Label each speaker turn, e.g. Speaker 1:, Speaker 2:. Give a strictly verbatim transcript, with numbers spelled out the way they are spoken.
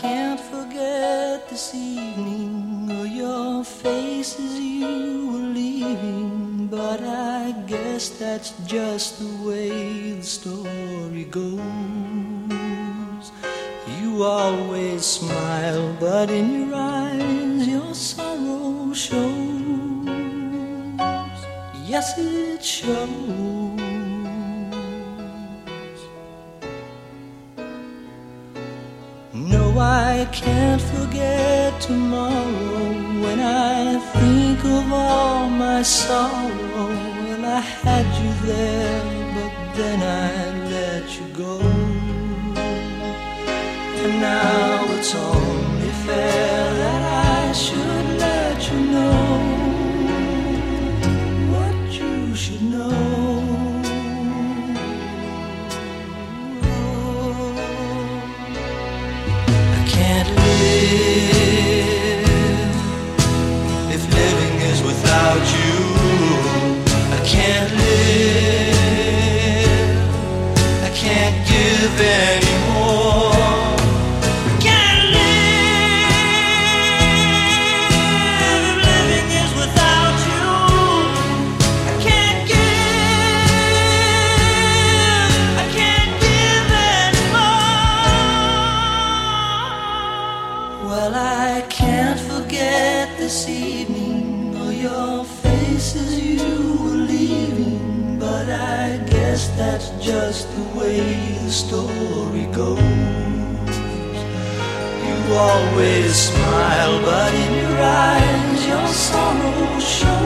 Speaker 1: can't forget this evening or your face as you were leaving, but I guess that's just the way the story goes. You always smile, but in your eyes your sorrow shows. Yes, it shows. No, I can't forget tomorrow. When I think of all my sorrow, well, I had you there, but then I let you go. And now it's only fair that I should let you know what you should know. Can't live if living is without you. I can't live, I can't give anymore. I can't live if living is without you. I can't give, I can't give anymore. Well, I can't forget this evening or your face as you were leaving, but I guess that's just the way the story goes. You always smile, but in your eyes your sorrow shows.